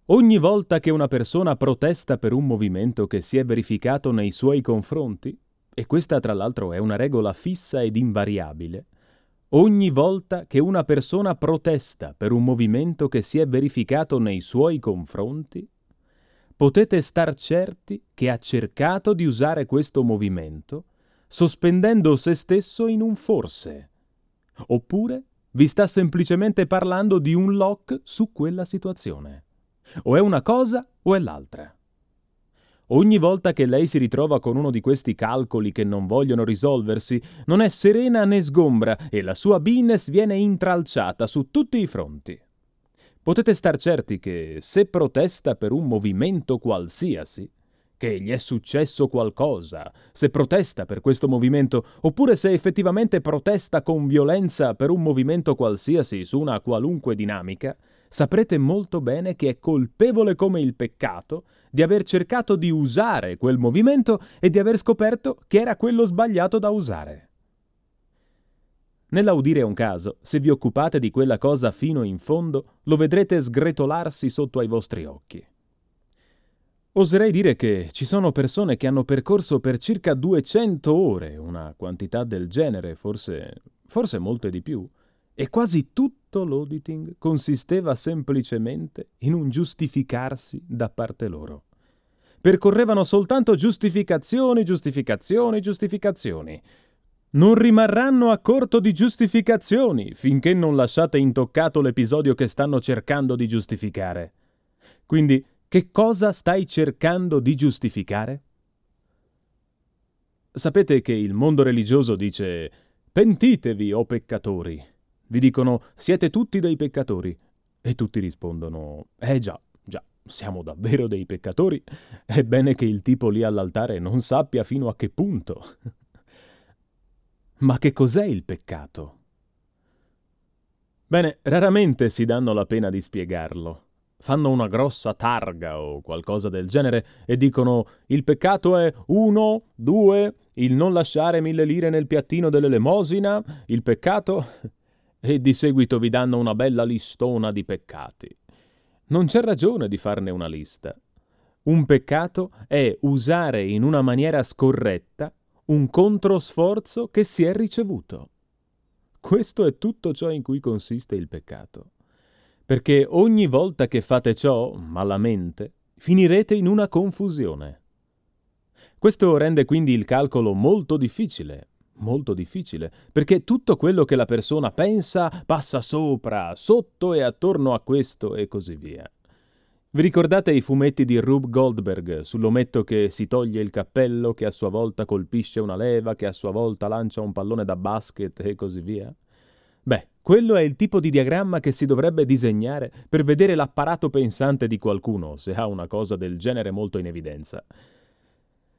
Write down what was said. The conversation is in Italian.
Ogni volta che una persona protesta per un movimento che si è verificato nei suoi confronti, e questa tra l'altro è una regola fissa ed invariabile, ogni volta che una persona protesta per un movimento che si è verificato nei suoi confronti, potete star certi che ha cercato di usare questo movimento sospendendo se stesso in un forse, oppure vi sta semplicemente parlando di un lock su quella situazione. O è una cosa o è l'altra. Ogni volta che lei si ritrova con uno di questi calcoli che non vogliono risolversi, non è serena né sgombra e la sua business viene intralciata su tutti i fronti. Potete star certi che se protesta per un movimento qualsiasi, che gli è successo qualcosa, se protesta per questo movimento, oppure se effettivamente protesta con violenza per un movimento qualsiasi su una qualunque dinamica, saprete molto bene che è colpevole come il peccato di aver cercato di usare quel movimento e di aver scoperto che era quello sbagliato da usare. Nell'audire un caso, se vi occupate di quella cosa fino in fondo, lo vedrete sgretolarsi sotto ai vostri occhi. Oserei dire che ci sono persone che hanno percorso per circa 200 ore una quantità del genere, forse molte di più, e quasi tutto l'auditing consisteva semplicemente in un giustificarsi da parte loro. Percorrevano soltanto giustificazioni. Non rimarranno a corto di giustificazioni finché non lasciate intoccato l'episodio che stanno cercando di giustificare. Quindi, che cosa stai cercando di giustificare? Sapete che il mondo religioso dice «Pentitevi, o peccatori». Vi dicono «Siete tutti dei peccatori». E tutti rispondono già, siamo davvero dei peccatori. È bene che il tipo lì all'altare non sappia fino a che punto». Ma che cos'è il peccato? Bene, raramente si danno la pena di spiegarlo. Fanno una grossa targa o qualcosa del genere e dicono il peccato è 1, 2, il non lasciare 1.000 lire nel piattino dell'elemosina, il peccato... E di seguito vi danno una bella listona di peccati. Non c'è ragione di farne una lista. Un peccato è usare in una maniera scorretta un controsforzo che si è ricevuto. Questo è tutto ciò in cui consiste il peccato. Perché ogni volta che fate ciò, malamente, finirete in una confusione. Questo rende quindi il calcolo molto difficile, perché tutto quello che la persona pensa passa sopra, sotto e attorno a questo e così via. Vi ricordate i fumetti di Rube Goldberg sull'ometto che si toglie il cappello, che a sua volta colpisce una leva, che a sua volta lancia un pallone da basket e così via? Beh, quello è il tipo di diagramma che si dovrebbe disegnare per vedere l'apparato pensante di qualcuno, se ha una cosa del genere molto in evidenza.